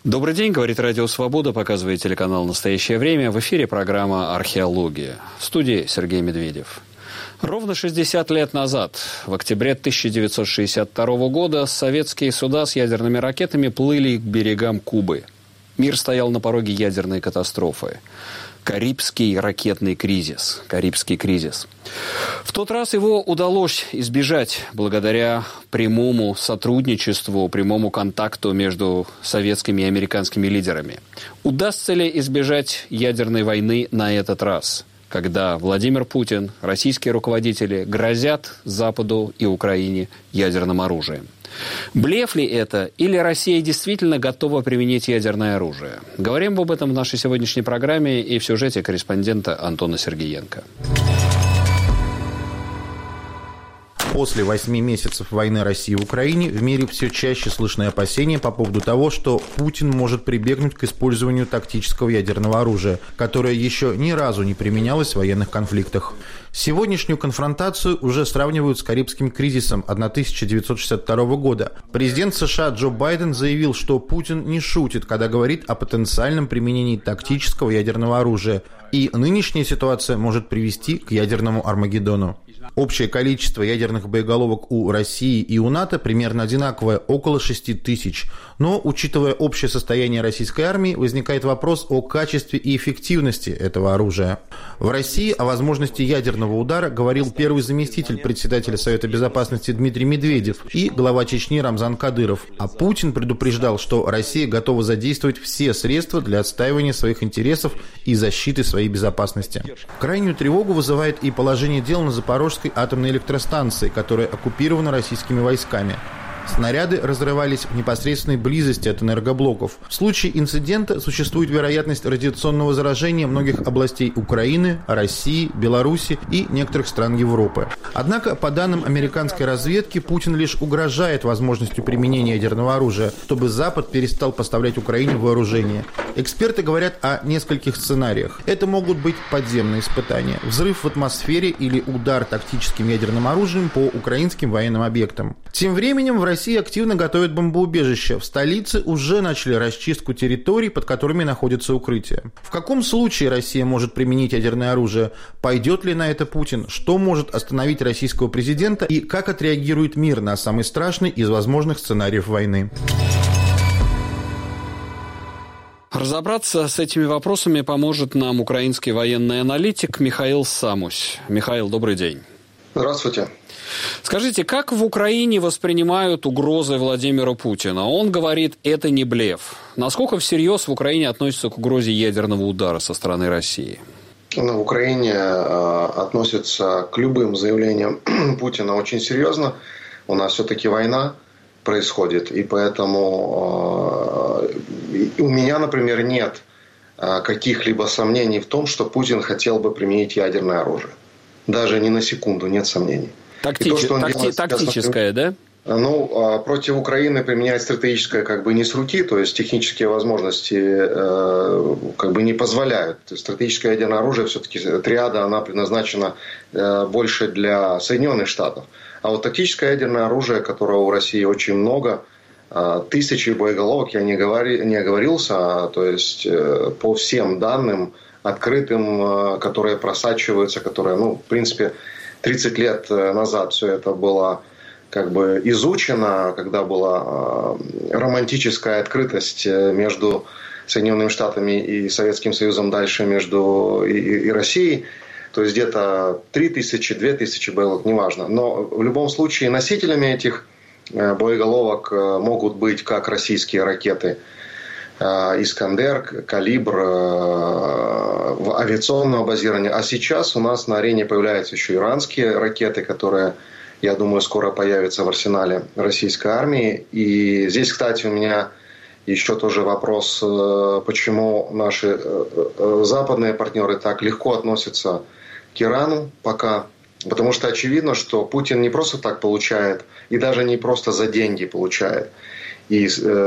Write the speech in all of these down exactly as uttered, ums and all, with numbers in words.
Добрый день, говорит Радио Свобода, показывает телеканал «Настоящее время». В эфире программа «Археология». В студии Сергей Медведев. Ровно шестьдесят лет назад, в октябре тысяча девятьсот шестьдесят второго года, советские суда с ядерными ракетами плыли к берегам Кубы. Мир стоял на пороге ядерной катастрофы. Карибский ракетный кризис. Карибский кризис. В тот раз его удалось избежать благодаря прямому сотрудничеству, прямому контакту между советскими и американскими лидерами. Удастся ли избежать ядерной войны на этот раз, когда Владимир Путин, российские руководители грозят Западу и Украине ядерным оружием? Блеф ли это, или Россия действительно готова применить ядерное оружие? Говорим об этом в нашей сегодняшней программе и в сюжете корреспондента Антона Сергеенко. После восьми месяцев войны России в Украине в мире все чаще слышны опасения по поводу того, что Путин может прибегнуть к использованию тактического ядерного оружия, которое еще ни разу не применялось в военных конфликтах. Сегодняшнюю конфронтацию уже сравнивают с Карибским кризисом тысяча девятьсот шестьдесят второго года. Президент США Джо Байден заявил, что Путин не шутит, когда говорит о потенциальном применении тактического ядерного оружия, и нынешняя ситуация может привести к ядерному Армагеддону. Общее количество ядерных боеголовок у России и у НАТО примерно одинаковое, около шести тысяч. Но, учитывая общее состояние российской армии, возникает вопрос о качестве и эффективности этого оружия. В России о возможности ядерного удара говорил первый заместитель председателя Совета Безопасности Дмитрий Медведев и глава Чечни Рамзан Кадыров. А Путин предупреждал, что Россия готова задействовать все средства для отстаивания своих интересов и защиты своей безопасности. Крайнюю тревогу вызывает и положение дел на Запорожской атомной электростанции, которая оккупирована российскими войсками. Снаряды разрывались в непосредственной близости от энергоблоков. В случае инцидента существует вероятность радиационного заражения многих областей Украины, России, Беларуси и некоторых стран Европы. Однако, по данным американской разведки, Путин лишь угрожает возможностью применения ядерного оружия, чтобы Запад перестал поставлять Украине вооружение. Эксперты говорят о нескольких сценариях. Это могут быть подземные испытания, взрыв в атмосфере или удар тактическим ядерным оружием по украинским военным объектам. Тем временем в России активно готовят бомбоубежище. В столице уже начали расчистку территорий, под которыми находятся укрытия. В каком случае Россия может применить ядерное оружие? Пойдет ли на это Путин? Что может остановить российского президента? И как отреагирует мир на самый страшный из возможных сценариев войны? Разобраться с этими вопросами поможет нам украинский военный аналитик Михаил Самусь. Михаил, добрый день. Здравствуйте. Скажите, как в Украине воспринимают угрозы Владимира Путина? Он говорит, это не блеф. Насколько всерьез в Украине относятся к угрозе ядерного удара со стороны России? В Украине э, относятся к любым заявлениям Путина очень серьезно. У нас все-таки война происходит, и поэтому э, у меня, например, нет э, каких-либо сомнений в том, что Путин хотел бы применить ядерное оружие. Даже ни на секунду нет сомнений. Тактич... То, что он Такти... делает, тактическое, да? Ну, против Украины применять стратегическое как бы не с руки, то есть технические возможности э, как бы не позволяют. Стратегическое ядерное оружие, все-таки триада, она предназначена э, больше для Соединенных Штатов. А вот тактическое ядерное оружие, которого у России очень много, э, тысячи боеголовок, я не, говори, не оговорился, то есть э, по всем данным открытым, э, которые просачиваются, которые, ну, в принципе, тридцать лет назад все это было как бы изучено, когда была романтическая открытость между Соединенными Штатами и Советским Союзом, дальше между и, и Россией. То есть где-то три тысячи, две тысячи боеголовок, неважно. Но в любом случае носителями этих боеголовок могут быть как российские ракеты «Искандер», «Калибр», авиационного базирования. А сейчас у нас на арене появляются еще иранские ракеты, которые, я думаю, скоро появятся в арсенале российской армии. И здесь, кстати, у меня еще тоже вопрос, почему наши западные партнеры так легко относятся к Ирану пока. Потому что очевидно, что Путин не просто так получает, и даже не просто за деньги получает. И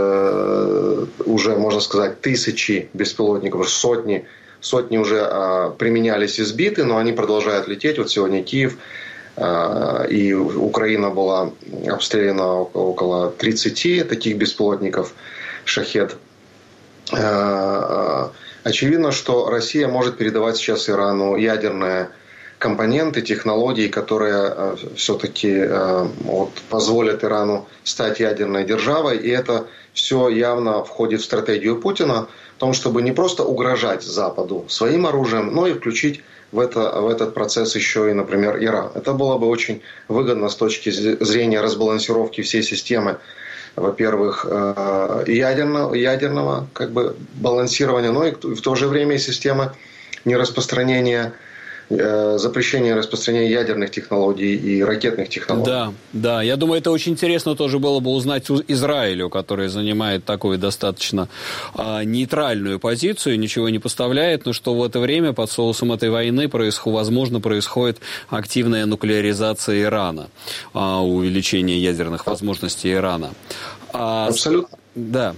э, уже, можно сказать, тысячи беспилотников, сотни, сотни уже э, применялись и сбиты, но они продолжают лететь. Вот сегодня Киев э, и Украина была обстреляна около тридцати таких беспилотников «Шахед». очевидно, что Россия может передавать сейчас Ирану ядерные компоненты, технологии, которые все-таки вот, позволят Ирану стать ядерной державой. И это все явно входит в стратегию Путина, в том, чтобы не просто угрожать Западу своим оружием, но и включить в, это, в этот процесс еще и, например, Иран. Это было бы очень выгодно с точки зрения разбалансировки всей системы. Во-первых, ядерного, ядерного как бы, балансирования, но и в то же время и системы нераспространения, запрещение распространения ядерных технологий и ракетных технологий. Да, да. Я думаю, это очень интересно тоже было бы узнать Израилю, который занимает такую достаточно а, нейтральную позицию, ничего не поставляет, но что в это время под соусом этой войны, происход, возможно, происходит активная нуклеаризация Ирана, а, увеличение ядерных возможностей Ирана. А, Абсолютно. Да.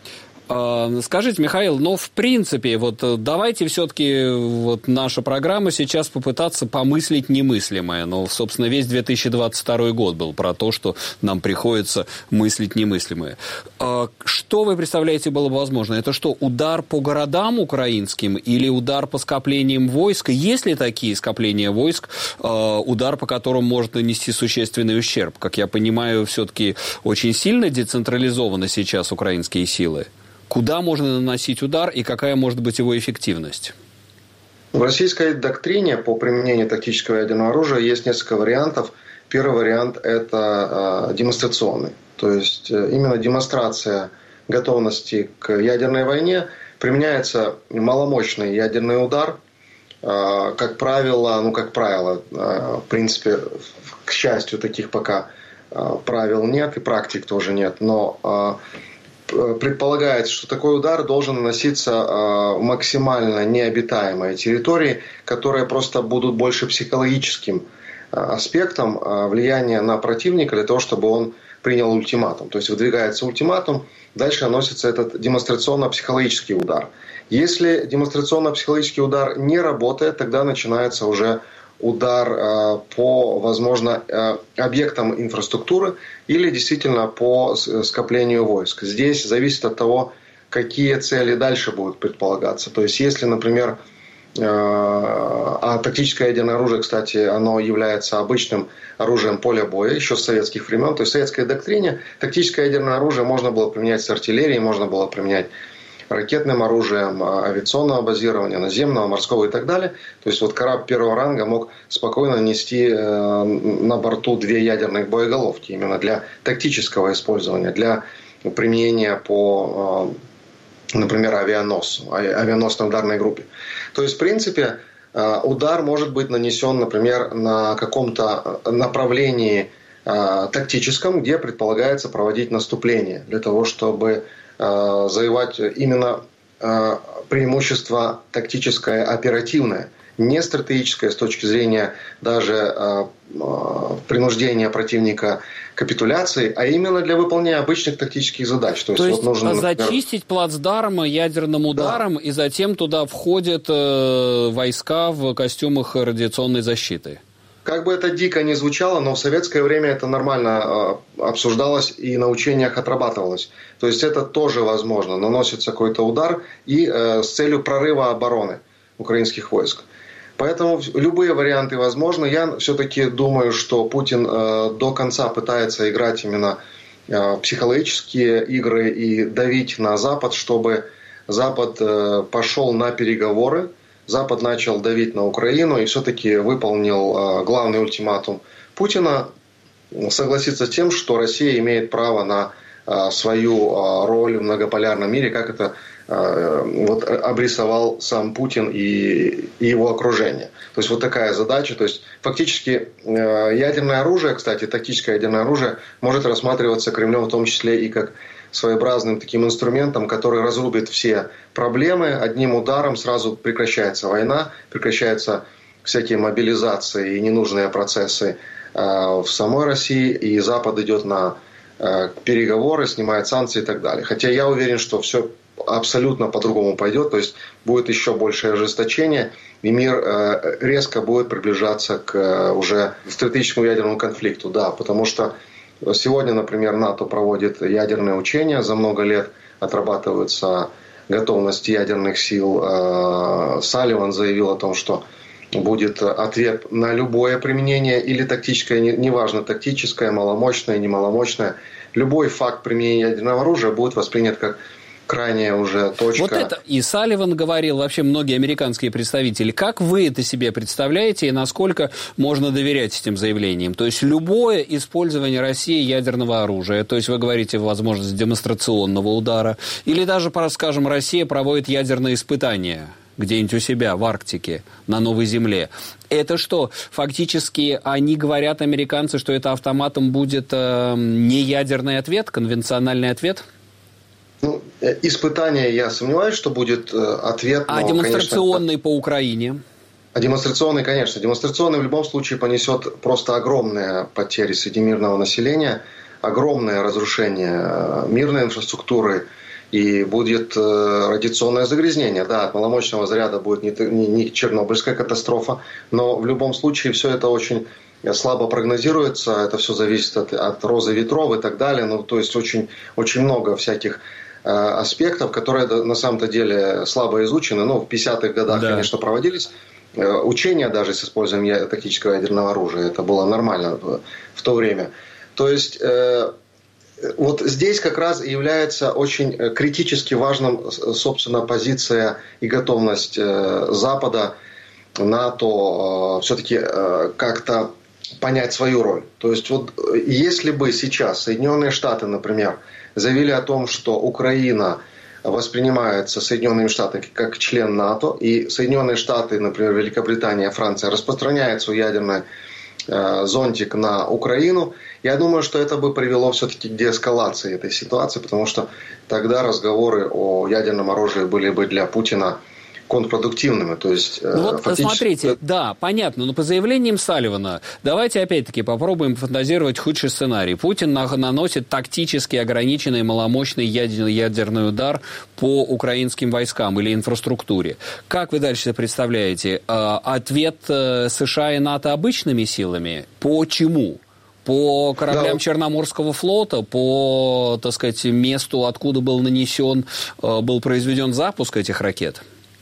Скажите, Михаил, но в принципе, вот давайте все-таки вот наша программа сейчас попытаться помыслить немыслимое. Но, собственно, весь две тысячи двадцать второй год был про то, что нам приходится мыслить немыслимое. Что вы представляете было бы возможно? Это что, удар по городам украинским или удар по скоплениям войск? Есть ли такие скопления войск, удар по которым может нанести существенный ущерб? Как я понимаю, все-таки очень сильно децентрализованы сейчас украинские силы. Куда можно наносить удар и какая может быть его эффективность? В российской доктрине по применению тактического ядерного оружия есть несколько вариантов. Первый вариант – это демонстрационный. То есть именно демонстрация готовности к ядерной войне. Применяется маломощный ядерный удар. Как правило, ну как правило, в принципе, к счастью, таких пока правил нет и практик тоже нет. Но предполагается, что такой удар должен наноситься в максимально необитаемые территории, которые просто будут больше психологическим аспектом влияния на противника для того, чтобы он принял ультиматум. То есть выдвигается ультиматум, дальше наносится этот демонстрационно-психологический удар. Если демонстрационно-психологический удар не работает, тогда начинается уже удар по, возможно, объектам инфраструктуры или действительно по скоплению войск. Здесь зависит от того, какие цели дальше будут предполагаться. То есть, если, например, а тактическое ядерное оружие, кстати, оно является обычным оружием поля боя еще с советских времен. То есть, в советской доктрине тактическое ядерное оружие можно было применять с артиллерией, можно было применять ракетным оружием, авиационного базирования, наземного, морского и так далее. То есть вот корабль первого ранга мог спокойно нести на борту две ядерных боеголовки именно для тактического использования, для применения по, например, авианосцу, авианосной ударной группе. То есть, в принципе, удар может быть нанесен, например, на каком-то направлении тактическом, где предполагается проводить наступление для того, чтобы завоевать именно преимущество тактическое, оперативное, не стратегическое с точки зрения даже принуждения противника к капитуляции, а именно для выполнения обычных тактических задач. То, То есть, есть вот нужно, например, зачистить плацдарм ядерным ударом, да. И затем туда входят войска в костюмах радиационной защиты. Как бы это дико не звучало, но в советское время это нормально обсуждалось и на учениях отрабатывалось. То есть это тоже возможно. Наносится какой-то удар и э, с целью прорыва обороны украинских войск. Поэтому любые варианты возможны. Я все-таки думаю, что Путин э, до конца пытается играть именно э, психологические игры и давить на Запад, чтобы Запад э, пошел на переговоры. Запад начал давить на Украину и все-таки выполнил главный ультиматум Путина, согласиться с тем, что Россия имеет право на свою роль в многополярном мире, как это вот обрисовал сам Путин и его окружение. То есть вот такая задача. То есть фактически ядерное оружие, кстати, тактическое ядерное оружие может рассматриваться Кремлем в том числе и как своеобразным таким инструментом, который разрубит все проблемы. Одним ударом сразу прекращается война, прекращаются всякие мобилизации и ненужные процессы в самой России, и Запад идет на переговоры, снимает санкции и так далее. Хотя я уверен, что все абсолютно по-другому пойдет, то есть будет еще большее ожесточение, и мир резко будет приближаться к уже стратегическому ядерному конфликту. Да, потому что сегодня, например, НАТО проводит ядерные учения, за много лет отрабатываются готовности ядерных сил. Салливан заявил о том, что будет ответ на любое применение или тактическое, неважно, тактическое, маломощное, немаломощное. Любой факт применения ядерного оружия будет воспринят как крайняя уже точка. Вот это и Салливан говорил, вообще многие американские представители. Как вы это себе представляете и насколько можно доверять этим заявлениям? То есть любое использование России ядерного оружия, то есть вы говорите возможность демонстрационного удара, или даже, скажем, Россия проводит ядерные испытания где-нибудь у себя в Арктике, на Новой Земле. Это что, фактически они говорят, американцы, что это автоматом будет э, не ядерный ответ, конвенциональный ответ? Ну, испытание, я сомневаюсь, что будет ответ. А но, демонстрационный, конечно, по Украине? А демонстрационный, конечно. Демонстрационный в любом случае понесет просто огромные потери среди мирного населения, огромное разрушение мирной инфраструктуры, и будет радиационное загрязнение. Да, от маломощного заряда будет не, не, не Чернобыльская катастрофа, но в любом случае все это очень слабо прогнозируется, это все зависит от, от розы ветров и так далее. Ну, то есть очень, очень много всяких э, аспектов, которые на самом-то деле слабо изучены. Ну, в пятидесятых годах, да, конечно, проводились э, учения даже с использованием тактического ядерного оружия. Это было нормально в, в то время. То есть э, вот здесь как раз является очень критически важным, собственно, позиция и готовность э, Запада, НАТО э, все-таки э, как-то понять свою роль. То есть вот если бы сейчас Соединенные Штаты, например, заявили о том, что Украина воспринимается Соединенными Штатами как член НАТО, и Соединенные Штаты, например, Великобритания, Франция распространяют свой ядерный э, зонтик на Украину, я думаю, что это бы привело все-таки к деэскалации этой ситуации, потому что тогда разговоры о ядерном оружии были бы для Путина контрпродуктивными. То есть, ну вот фактически... смотрите, да, понятно, но по заявлениям Салливана, давайте опять-таки попробуем фантазировать худший сценарий. Путин наносит тактически ограниченный маломощный ядерный удар по украинским войскам или инфраструктуре. Как вы дальше представляете? Ответ США и НАТО обычными силами? Почему? По кораблям да. Черноморского флота, по, так сказать, месту, откуда был нанесен, был произведен запуск этих ракет?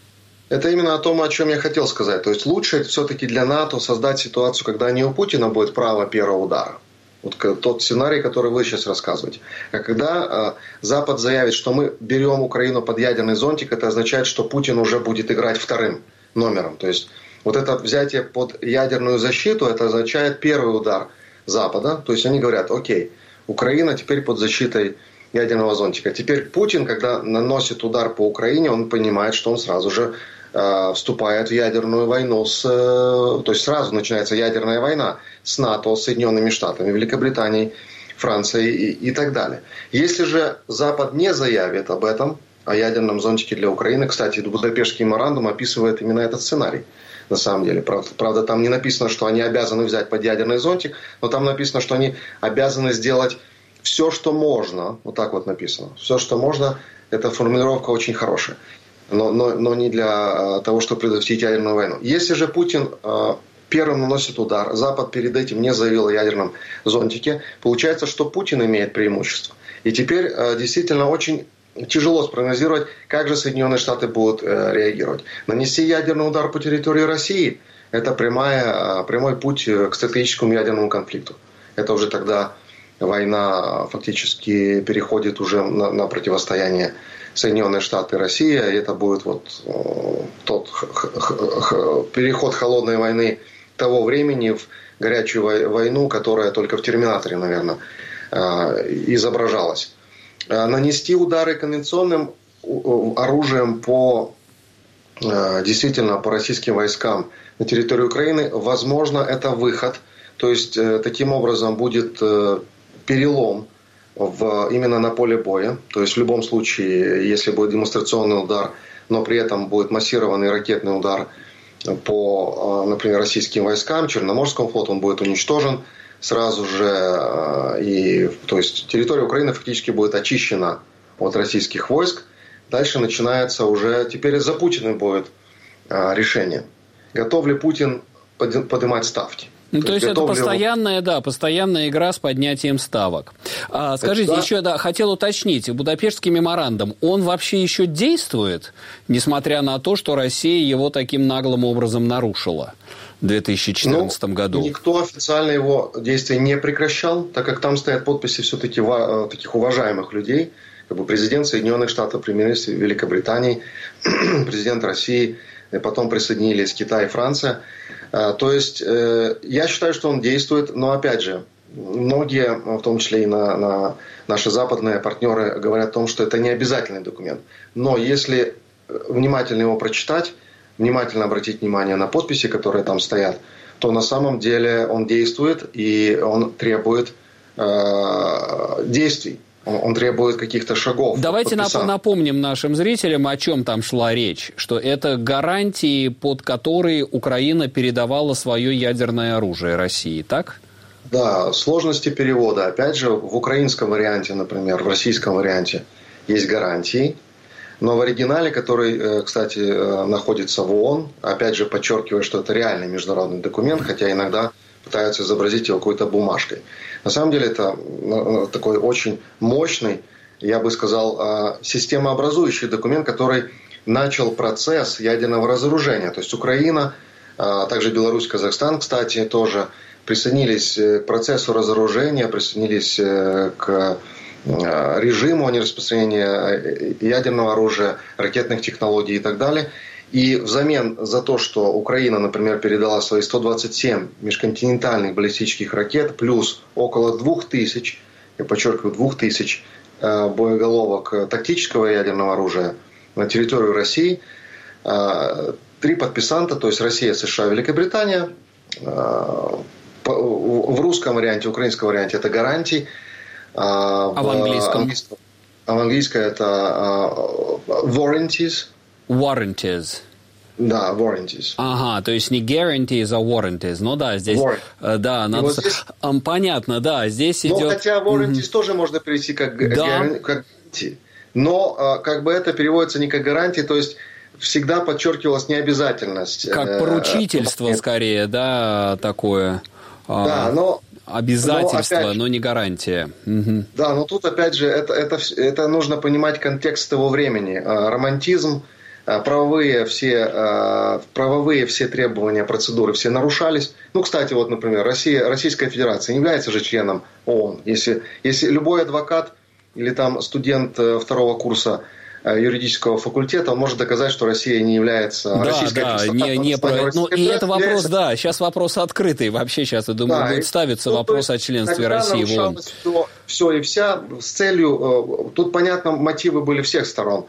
Это именно о том, о чем я хотел сказать. То есть лучше все-таки для НАТО создать ситуацию, когда не у Путина будет право первого удара. Вот тот сценарий, который вы сейчас рассказываете. А когда э, Запад заявит, что мы берем Украину под ядерный зонтик, это означает, что Путин уже будет играть вторым номером. То есть вот это взятие под ядерную защиту, это означает первый удар Запада. То есть они говорят, окей, Украина теперь под защитой ядерного зонтика. Теперь Путин, когда наносит удар по Украине, он понимает, что он сразу же э, вступает в ядерную войну, с, э, то есть сразу начинается ядерная война с НАТО, с Соединенными Штатами, Великобританией, Францией и, и так далее. Если же Запад не заявит об этом, о ядерном зонтике для Украины, кстати, Будапештский меморандум описывает именно этот сценарий. На самом деле. Правда, правда, там не написано, что они обязаны взять под ядерный зонтик, но там написано, что они обязаны сделать все, что можно, вот так вот написано, все, что можно, эта формулировка очень хорошая, но, но, но не для того, чтобы предотвратить ядерную войну. Если же Путин э, первым наносит удар, Запад перед этим не заявил о ядерном зонтике, получается, что Путин имеет преимущество. И теперь э, действительно очень тяжело спрогнозировать, как же Соединенные Штаты будут э, реагировать. Нанести ядерный удар по территории России – это прямая, прямой путь к стратегическому ядерному конфликту. Это уже тогда война фактически переходит уже на, на противостояние Соединенные Штаты и Россия. И это будет вот э, тот х- х- х- переход холодной войны того времени в горячую войну, которая только в «Терминаторе», наверное, э, изображалась. Нанести удары конвенционным оружием по, действительно, по российским войскам на территории Украины, возможно, это выход. То есть, таким образом будет перелом в, именно на поле боя. То есть, в любом случае, если будет демонстрационный удар, но при этом будет массированный ракетный удар по, например, российским войскам, Черноморскому флоту, он будет уничтожен сразу же. И, то есть, территория Украины фактически будет очищена от российских войск. Дальше начинается уже, теперь за Путиным будет решение. Готов ли Путин поднимать ставки? Ну, то, то есть, есть это постоянная, да, постоянная игра с поднятием ставок. А, скажите, это, еще, да, хотел уточнить, Будапештский меморандум, он вообще еще действует, несмотря на то, что Россия его таким наглым образом нарушила в две тысячи четырнадцатом ну, году? Никто официально его действия не прекращал, так как там стоят подписи все-таки таких уважаемых людей, как бы президент Соединенных Штатов, премьер-министр Великобритании, президент России, и потом присоединились Китай и Франция. То есть, я считаю, что он действует, но, опять же, многие, в том числе и на, на наши западные партнеры, говорят о том, что это не обязательный документ. Но если внимательно его прочитать, внимательно обратить внимание на подписи, которые там стоят, то на самом деле он действует и он требует э, действий. Он требует каких-то шагов. Давайте напомним нашим зрителям, о чем там шла речь. Что это гарантии, под которые Украина передавала свое ядерное оружие России, так? Да, сложности перевода. Опять же, в украинском варианте, например, в российском варианте есть гарантии. Но в оригинале, который, кстати, находится в ООН, опять же, подчеркиваю, что это реальный международный документ, хотя иногда пытаются изобразить его какой-то бумажкой. На самом деле это такой очень мощный, я бы сказал, системообразующий документ, который начал процесс ядерного разоружения. То есть Украина, а также Беларусь, Казахстан, кстати, тоже присоединились к процессу разоружения, присоединились к режиму нераспространения ядерного оружия, ракетных технологий и так далее. И взамен за то, что Украина, например, передала свои сто двадцать семь межконтинентальных баллистических ракет, плюс около двух тысяч, я подчеркиваю, двух тысяч боеголовок тактического ядерного оружия на территорию России, три подписанта, то есть Россия, США, Великобритания, в русском варианте, в украинском варианте это гарантии, а в, в английском? английском? А в английском это warranties. Warranties. Да, warranties. Ага, то есть не guarantees, а warranties. Ну да, здесь... Warrant. Да, надо... Вот здесь... Понятно, да, здесь идет... Но хотя warranties mm-hmm. тоже можно перевести как, да. как гарантии. Но как бы это переводится не как гарантии, то есть всегда подчеркивалась необязательность. Как поручительство, э, скорее, да, такое. Да, но... Обязательство, но, опять, но не гарантия. Угу. Да, но тут опять же это, это, это нужно понимать контекст того времени. Романтизм, правовые все, правовые все требования, процедуры все нарушались. Ну, кстати, вот, например, Россия, Российская Федерация не является же членом ООН. Если, если любой адвокат или там студент второго курса юридического факультета, он может доказать, что Россия не является да, российской. Да, не, не про... ну, и это вопрос, является... да, сейчас вопрос открытый. Вообще сейчас, я думаю, да, будет ставиться ну, вопрос о членстве России в ООН. Все, все и вся с целью, тут, понятно, мотивы были всех сторон,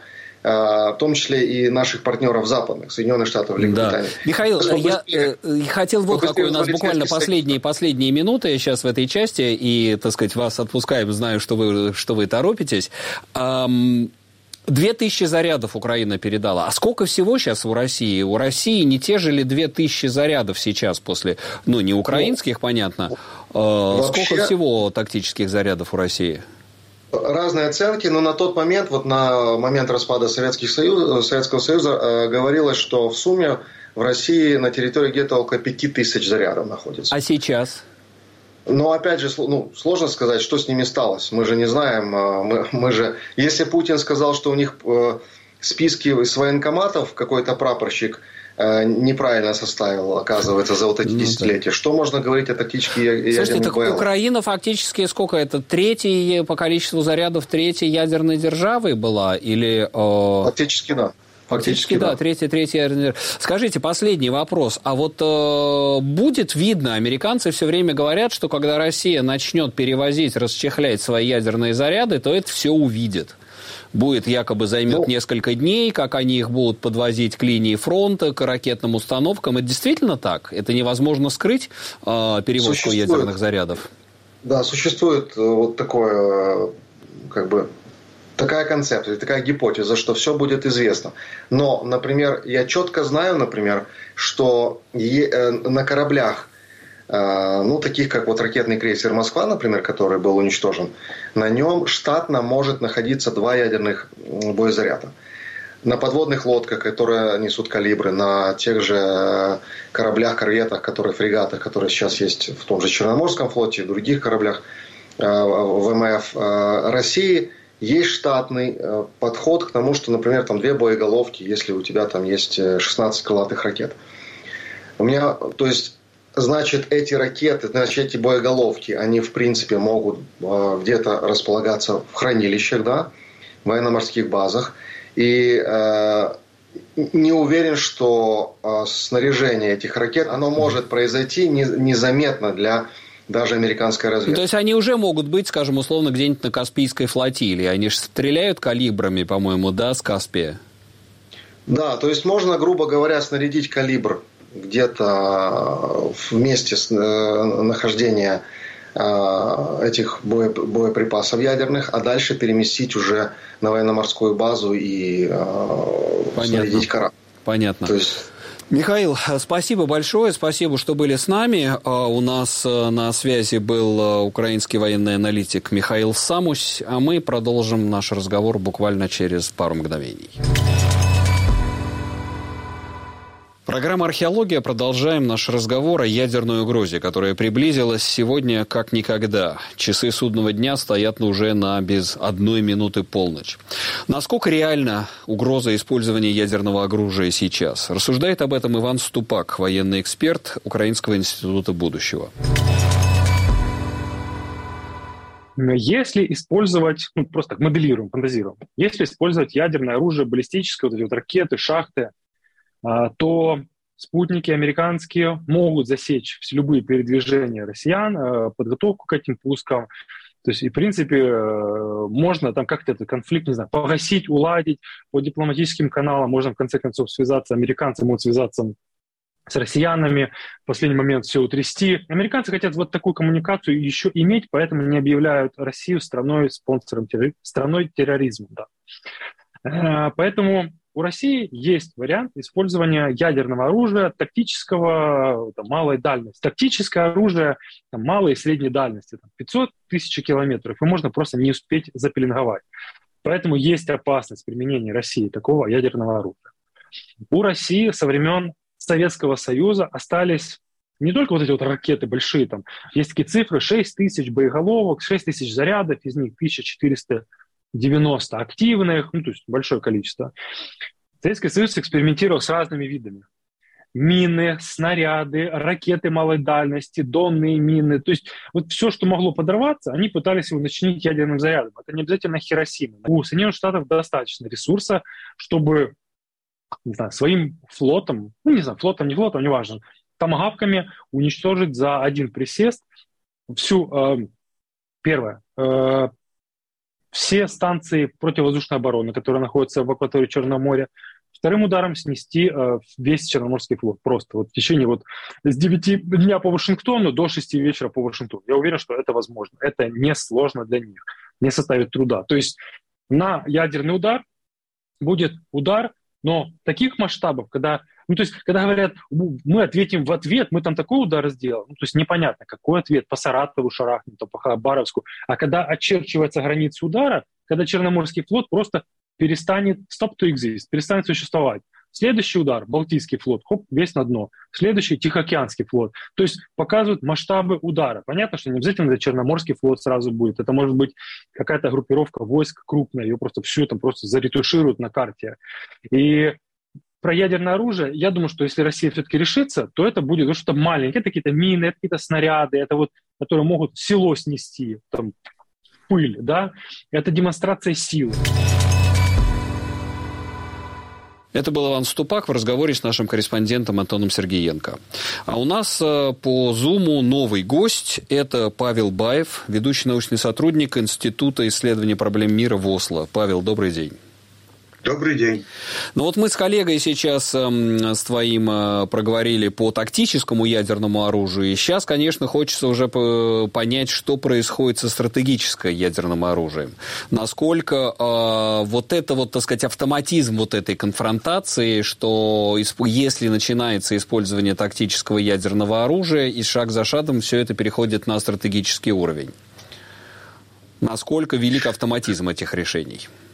в том числе и наших партнеров западных, Соединенных Штатов, Великобритании. Да. Михаил, что я э, хотел вот какой у нас буквально последние, последние минуты сейчас в этой части, и, так сказать, вас отпускаем, знаю, что вы, что вы торопитесь. Эм... Две тысячи зарядов Украина передала. А сколько всего сейчас у России? У России не те же ли две тысячи зарядов сейчас после, ну, не украинских, ну, понятно. Вообще... Сколько всего тактических зарядов у России? Разные оценки, но на тот момент, вот на момент распада Советских Союз, Советского Союза, говорилось, что в сумме в России на территории где-то около пяти тысяч зарядов находится. А сейчас? Но, опять же, ну, сложно сказать, что с ними сталось. Мы же не знаем. Мы, мы же... Если Путин сказал, что у них списки с военкоматов какой-то прапорщик неправильно составил, оказывается, за вот эти ну, десятилетия, да. Что можно говорить о тактических ядерных Слушайте, так боях? Украина фактически сколько это? Третья по количеству зарядов третьей ядерной державой была? Или... Фактически, да. Фактически, да, да. Третья, третья. Скажите, последний вопрос. А вот э, будет видно, американцы все время говорят, что когда Россия начнет перевозить, расчехлять свои ядерные заряды, то это все увидит. Будет якобы займет ну, несколько дней, как они их будут подвозить к линии фронта, к ракетным установкам. Это действительно так? Это невозможно скрыть, э, перевозку существует, ядерных зарядов? Да, существует вот такое, как бы... Такая концепция, такая гипотеза, что все будет известно. Но, например, я четко знаю, например, что на кораблях, ну, таких как вот ракетный крейсер «Москва», например, который был уничтожен, на нем штатно может находиться два ядерных боезаряда. на подводных лодках, которые несут калибры, на тех же кораблях, корветах, которые фрегатах, которые сейчас есть в том же Черноморском флоте и в других кораблях ВМФ России, есть штатный подход к тому, что, например, там две боеголовки, если у тебя там есть шестнадцать крылатых ракет. У меня, то есть, значит, эти ракеты, значит, эти боеголовки, они, в принципе, могут где-то располагаться в хранилищах, да, в военно-морских базах. И э, не уверен, что э, снаряжение этих ракет, оно может произойти не, незаметно для даже американской разведки. То есть они уже могут быть, скажем, условно, где-нибудь на Каспийской флотилии. Они же стреляют калибрами, по-моему, да, с Каспия? Да, то есть можно, грубо говоря, снарядить калибр где-то в месте с, э, нахождения этих боеприпасов ядерных, а дальше переместить уже на военно-морскую базу и Понятно. снарядить корабль. Понятно. То есть... Михаил, спасибо большое, спасибо, что были с нами. У нас на связи был украинский военный аналитик Михаил Самусь, а мы продолжим наш разговор буквально через пару мгновений. Программа «Археология». Продолжаем наш разговор о ядерной угрозе, которая приблизилась сегодня как никогда. Часы судного дня стоят уже на без одной минуты полночь. Насколько реальна угроза использования ядерного оружия сейчас? Рассуждает об этом Иван Ступак, военный эксперт Украинского института будущего. Если использовать, ну, просто моделируем, фантазируем, если использовать ядерное оружие, баллистическое, вот эти вот ракеты, шахты, то спутники американские могут засечь любые передвижения россиян, подготовку к этим пускам. То есть, и, в принципе, можно там как-то этот конфликт, не знаю, погасить, уладить по дипломатическим каналам. Можно, в конце концов, связаться, американцы могут связаться с россиянами, в последний момент все утрясти. Американцы хотят вот такую коммуникацию еще иметь, поэтому не объявляют Россию страной спонсором, страной терроризма. Да. Поэтому у России есть вариант использования ядерного оружия тактического, там, малой дальности. Тактическое оружие там, малой и средней дальности, там, пятьсот тысяч километров, и можно просто не успеть запеленговать. Поэтому есть опасность применения России такого ядерного оружия. У России со времен Советского Союза остались не только вот эти вот ракеты большие, там есть такие цифры, шесть тысяч боеголовок, шесть тысяч зарядов, из них тысяча четыреста девяносто активных, ну, то есть большое количество. Советский Союз экспериментировал с разными видами. Мины, снаряды, ракеты малой дальности, донные мины. То есть вот все, что могло подорваться, они пытались его начинить ядерным зарядом. Это не обязательно Хиросима. У Соединенных Штатов достаточно ресурса, чтобы, не знаю, своим флотом, ну не знаю, флотом, не флотом, неважно, томагавками уничтожить за один присест всю, э, первое, э, все станции противовоздушной обороны, которые находятся в акватории Черного моря, вторым ударом снести э, весь Черноморский флот. Просто вот в течение вот с девяти дня по Вашингтону до шести вечера по Вашингтону. Я уверен, что это возможно. Это не сложно для них, не составит труда. То есть на ядерный удар будет удар, но таких масштабов, когда, ну, то есть, когда говорят, мы ответим в ответ, мы там такой удар сделаем, ну, то есть непонятно, какой ответ, по Саратову шарахнем, по Хабаровску, а когда очерчивается граница удара, когда Черноморский флот просто перестанет, stop to exist, перестанет существовать. Следующий удар, Балтийский флот, хоп, весь на дно. Следующий, Тихоокеанский флот. То есть показывают масштабы удара. Понятно, что не обязательно это Черноморский флот сразу будет. Это может быть какая-то группировка войск крупная, ее просто всю там просто заретушируют на карте. И про ядерное оружие, я думаю, что если Россия все-таки решится, то это будет ну, что-то маленькое, это какие-то мины, это какие-то снаряды, это вот, которые могут село снести, там, пыль, да. Это демонстрация силы. Это был Иван Ступак в разговоре с нашим корреспондентом Антоном Сергеенко. А у нас по Зуму новый гость. Это Павел Баев, ведущий научный сотрудник Института исследования проблем мира в Осло. Павел, добрый день. Добрый день. Ну вот мы с коллегой сейчас э, с твоим э, проговорили по тактическому ядерному оружию. И сейчас, конечно, хочется уже понять, что происходит со стратегическим ядерным оружием. Насколько э, вот это вот, так сказать, автоматизм вот этой конфронтации, что если начинается использование тактического ядерного оружия, и шаг за шагом все это переходит на стратегический уровень. Насколько велик автоматизм этих решений?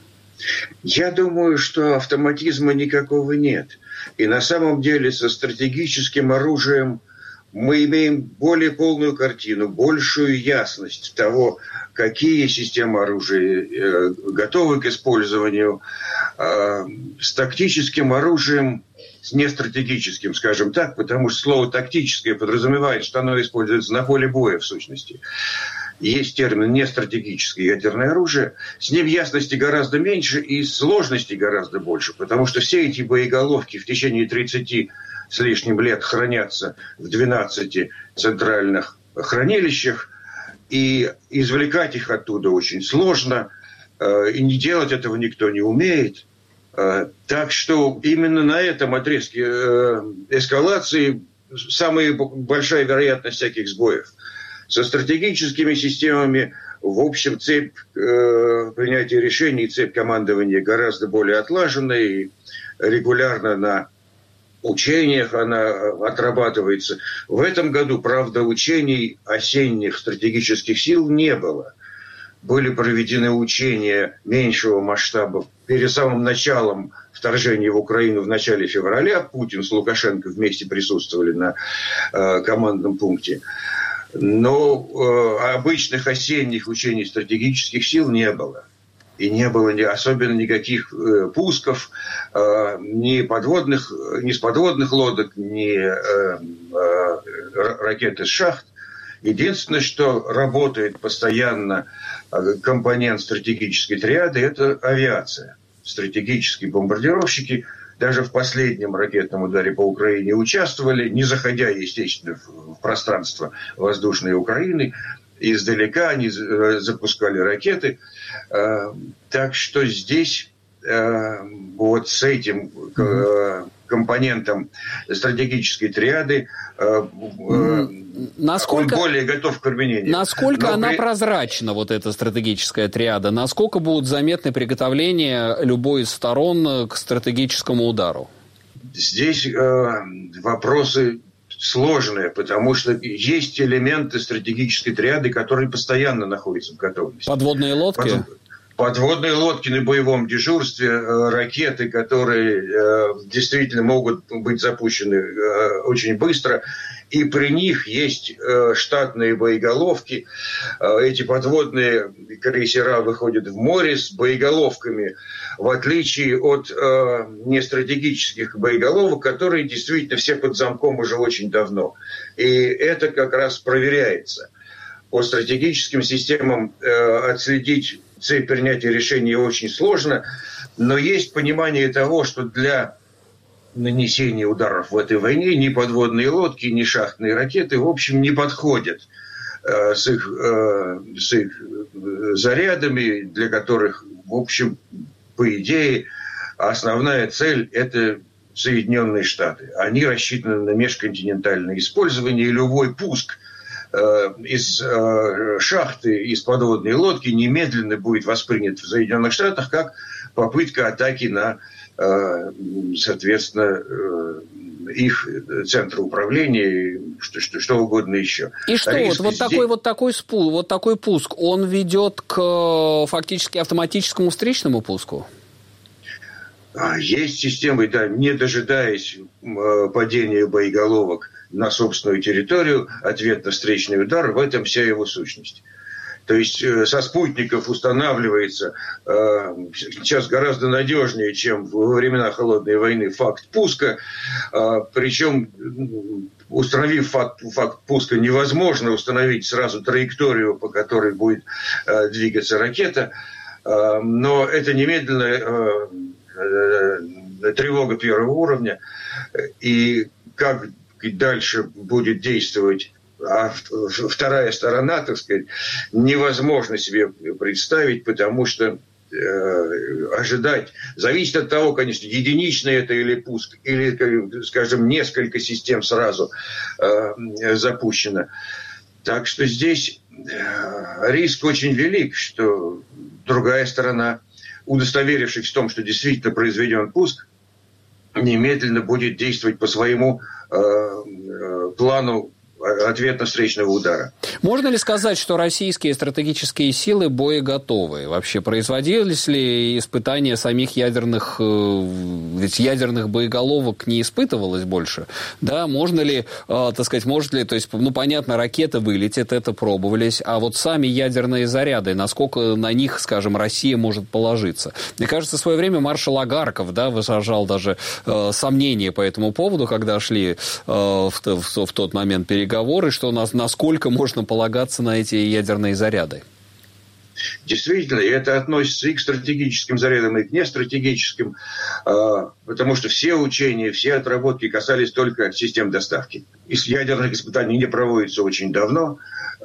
Я думаю, что автоматизма никакого нет. И на самом деле со стратегическим оружием мы имеем более полную картину, большую ясность того, какие системы оружия э, готовы к использованию. Э, с тактическим оружием, с нестратегическим, скажем так, потому что слово «тактическое» подразумевает, что оно используется на поле боя, в сущности. Есть термин «нестратегическое ядерное оружие». С ним ясности гораздо меньше и сложностей гораздо больше, потому что все эти боеголовки в течение тридцати с лишним лет хранятся в двенадцати центральных хранилищах, и извлекать их оттуда очень сложно, и не делать этого никто не умеет. Так что именно на этом отрезке эскалации самая большая вероятность всяких сбоев. Со стратегическими системами, в общем, цепь э, принятия решений, цепь командования гораздо более отлажена, и регулярно на учениях она отрабатывается. В этом году, правда, учений осенних стратегических сил не было. Были проведены учения меньшего масштаба перед самым началом вторжения в Украину в начале февраля. Путин с Лукашенко вместе присутствовали на э, командном пункте. Но э, обычных осенних учений стратегических сил не было. И не было ни, особенно никаких э, пусков, э, ни, подводных, ни с подводных лодок, ни э, э, ракет из шахт. Единственное, что работает постоянно э, компонент стратегической триады, это авиация. Стратегические бомбардировщики даже в последнем ракетном ударе по Украине участвовали, не заходя, естественно, в пространство воздушной Украины. Издалека они запускали ракеты. Так что здесь вот с этим компонентом стратегической триады насколько, он более готов к применению. Насколько Но она при... прозрачна, вот эта стратегическая триада? Насколько будут заметны приготовления любой из сторон к стратегическому удару? Здесь э, вопросы сложные, потому что есть элементы стратегической триады, которые постоянно находятся в готовности. Подводные лодки? Под... Подводные лодки на боевом дежурстве, э, ракеты, которые э, действительно могут быть запущены э, очень быстро. И при них есть э, штатные боеголовки. Э, эти подводные крейсера выходят в море с боеголовками, в отличие от э, нестратегических боеголовок, которые действительно все под замком уже очень давно. И это как раз проверяется. По стратегическим системам э, отследить цепь принятия решений очень сложно, но есть понимание того, что для нанесения ударов в этой войне ни подводные лодки, ни шахтные ракеты, в общем, не подходят э, с, их, э, с их зарядами, для которых, в общем, по идее, основная цель – это Соединенные Штаты. Они рассчитаны на межконтинентальное использование, и любой пуск из э, шахты, из подводной лодки немедленно будет воспринят в Соединенных Штатах как попытка атаки на, э, соответственно, э, их центры управления, что, что, что угодно еще. И что, вот, вот, здесь... такой, вот, такой спу, вот такой пуск, он ведет к фактически автоматическому встречному пуску? Есть системы, да, не дожидаясь э, падения боеголовок на собственную территорию, ответ на встречный удар, в этом вся его сущность. То есть э, со спутников устанавливается э, сейчас гораздо надежнее, чем во времена Холодной войны, факт пуска. Э, причем, установив факт, факт пуска, невозможно установить сразу траекторию, по которой будет э, двигаться ракета. Э, но это немедленно э, э, тревога первого уровня. И как дальше будет действовать а вторая сторона, так сказать, невозможно себе представить, потому что э, ожидать, зависит от того, конечно, единичный это или пуск, или, скажем, несколько систем сразу э, запущено. Так что здесь э, риск очень велик, что другая сторона, удостоверившись в том, что действительно произведен пуск, немедленно будет действовать по своему э, плану ответно-встречного удара. Можно ли сказать, что российские стратегические силы боеготовы? Вообще производились ли испытания самих ядерных, ведь ядерных боеголовок не испытывалось больше? Да, можно ли, так сказать, может ли, то есть, ну, понятно, ракеты вылетят, это пробовались, а вот сами ядерные заряды, насколько на них, скажем, Россия может положиться? Мне кажется, в свое время маршал Агарков, да, выражал даже э, сомнения по этому поводу, когда шли э, в, в, в тот момент переговоры, что у нас насколько можно полагаться на эти ядерные заряды. Действительно, и это относится и к стратегическим зарядам, и к нестратегическим, потому что все учения, все отработки касались только систем доставки. Из ядерных испытаний не проводится очень давно,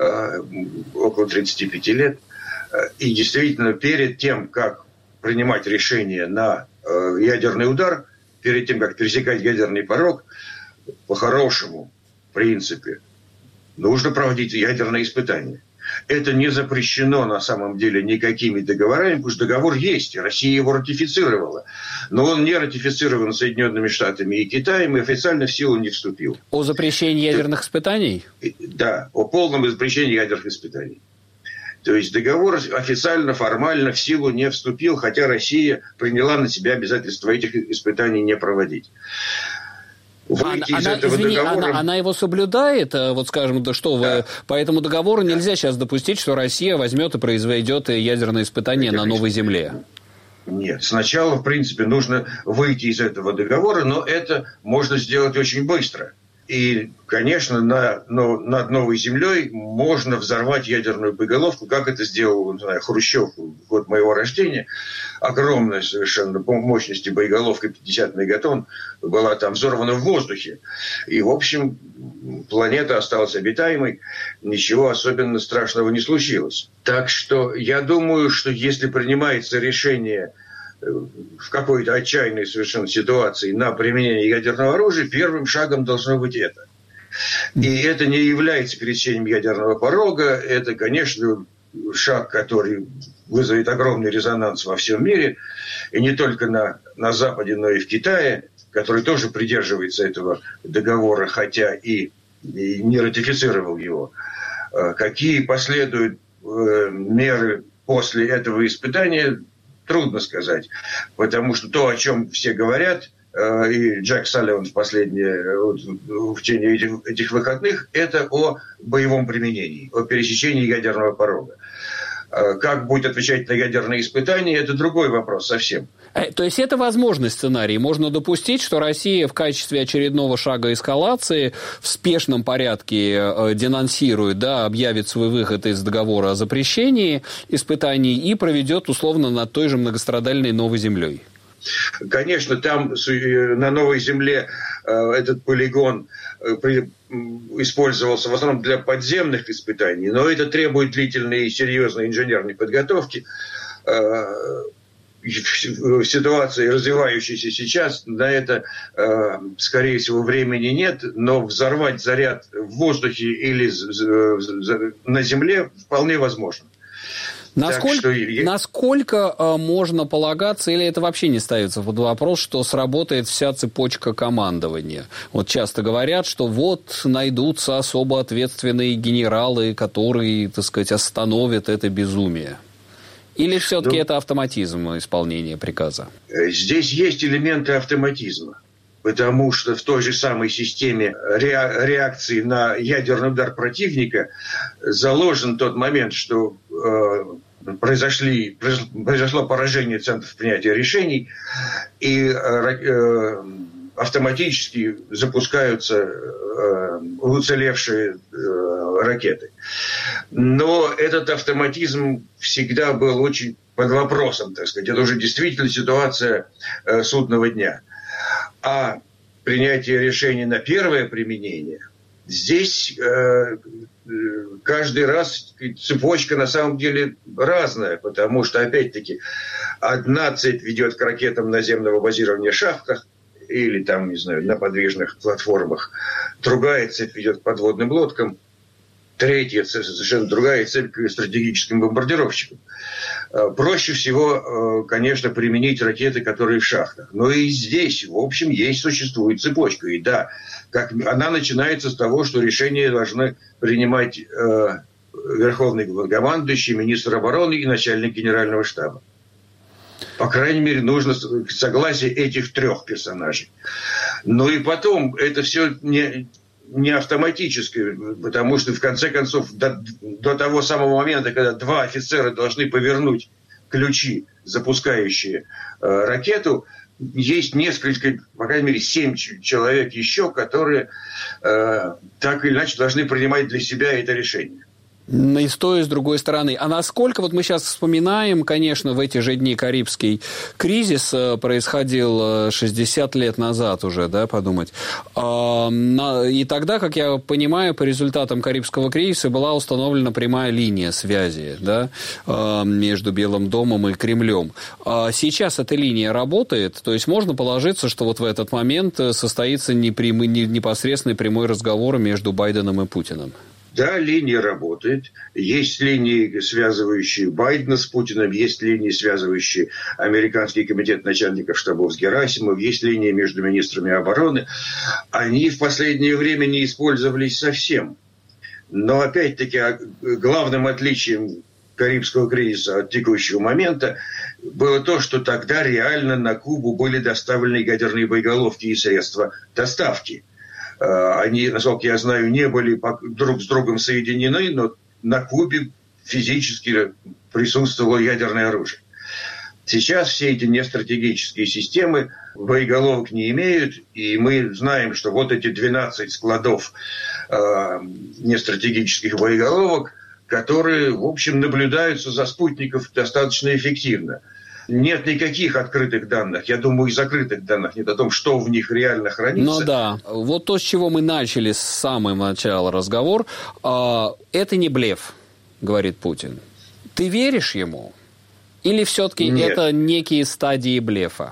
около тридцати пяти лет. И действительно, перед тем, как принимать решение на ядерный удар, перед тем, как пересекать ядерный порог, по-хорошему, в принципе, нужно проводить ядерные испытания. Это не запрещено на самом деле никакими договорами, потому что договор есть, и Россия его ратифицировала. Но он не ратифицирован Соединенными Штатами и Китаем, и официально в силу не вступил. О запрещении ядерных испытаний? Да, о полном запрещении ядерных испытаний. То есть договор официально, формально в силу не вступил, хотя Россия приняла на себя обязательство этих испытаний не проводить. Выйти она, из этого извини, договора... она, она его соблюдает, вот скажем, да что да. Вы, по этому договору да. Нельзя сейчас допустить, что Россия возьмет и произведет ядерные испытания на новой земле. Нет, сначала, в принципе, нужно выйти из этого договора, но это можно сделать очень быстро. И, конечно, на, но, над новой землей можно взорвать ядерную боеголовку, как это сделал, не знаю, Хрущев в год моего рождения. Огромная совершенно по мощности боеголовка пятьдесят мегатонн была там взорвана в воздухе. И, в общем, планета осталась обитаемой, ничего особенно страшного не случилось. Так что я думаю, что если принимается решение в какой-то отчаянной совершенно ситуации на применение ядерного оружия, первым шагом должно быть это. И это не является пересечением ядерного порога, это, конечно, шаг, который вызовет огромный резонанс во всем мире, и не только на, на Западе, но и в Китае, который тоже придерживается этого договора, хотя и, и не ратифицировал его. Какие последуют э, меры после этого испытания, трудно сказать, потому что то, о чем все говорят, э, и Джек Салливан в последние, вот, в течение этих, этих выходных, это о боевом применении, о пересечении ядерного порога. Э, как будет отвечать на ядерные испытания, это другой вопрос совсем. То есть это возможный сценарий. Можно допустить, что Россия в качестве очередного шага эскалации в спешном порядке денонсирует, да, объявит свой выход из договора о запрещении испытаний и проведет условно над той же многострадальной новой землей. Конечно, там на новой земле этот полигон использовался в основном для подземных испытаний, но это требует длительной и серьезной инженерной подготовки. В ситуации, развивающейся сейчас, на это, э, скорее всего, времени нет, но взорвать заряд в воздухе или на земле вполне возможно. Насколько, что... насколько э, можно полагаться, или это вообще не ставится под вопрос, что сработает вся цепочка командования? Вот часто говорят, что вот найдутся особо ответственные генералы, которые, так сказать, остановят это безумие. Или все-таки ну, это автоматизм исполнения приказа? Здесь есть элементы автоматизма. Потому что в той же самой системе ре- реакции на ядерный удар противника заложен тот момент, что э, произошли, произошло поражение центров принятия решений, и э, автоматически запускаются э, уцелевшие э, ракеты. Но этот автоматизм всегда был очень под вопросом, так сказать. Это уже действительно ситуация э, судного дня. А принятие решения на первое применение, здесь э, каждый раз цепочка на самом деле разная, потому что, опять-таки, одна цепь ведет к ракетам наземного базирования в шахтах, или там, не знаю, на подвижных платформах. Другая цепь ведет к подводным лодкам. третья совершенно другая цель к стратегическим бомбардировщикам. Проще всего, конечно, применить ракеты, которые в шахтах. Но и здесь, в общем, есть, существует цепочка. И да, как, она начинается с того, что решения должны принимать э, верховный главнокомандующий, министр обороны и начальник генерального штаба. По крайней мере, нужно согласие этих трех персонажей. Ну и потом, это все не, не автоматически, потому что, в конце концов, до, до того самого момента, когда два офицера должны повернуть ключи, запускающие э, ракету, есть несколько, по крайней мере, семь человек еще, которые э, так или иначе должны принимать для себя это решение. И с той, и с другой стороны. А насколько, вот мы сейчас вспоминаем, конечно, в эти же дни Карибский кризис происходил шестьдесят лет назад уже, да, подумать. И тогда, как я понимаю, по результатам Карибского кризиса была установлена прямая линия связи, да, между Белым домом и Кремлем. Сейчас эта линия работает, то есть можно положиться, что вот в этот момент состоится непрямый, непосредственный прямой разговор между Байденом и Путиным. Да, линия работает. Есть линии, связывающие Байдена с Путиным, есть линии, связывающие Американский комитет начальников штабов с Герасимовым, есть линии между министрами обороны. Они в последнее время не использовались совсем. Но, опять-таки, главным отличием Карибского кризиса от текущего момента было то, что тогда реально на Кубу были доставлены ядерные боеголовки и средства доставки. Они, насколько я знаю, не были друг с другом соединены, но на Кубе физически присутствовало ядерное оружие. Сейчас все эти нестратегические системы боеголовок не имеют, и мы знаем, что вот эти двенадцать складов э, нестратегических боеголовок, которые, в общем, наблюдаются за спутников достаточно эффективно. Нет никаких открытых данных, я думаю, и закрытых данных нет о том, что в них реально хранится. Ну да, вот то, с чего мы начали с самого начала разговор, это не блеф, говорит Путин. Ты веришь ему? Или все-таки Нет. Это некие стадии блефа?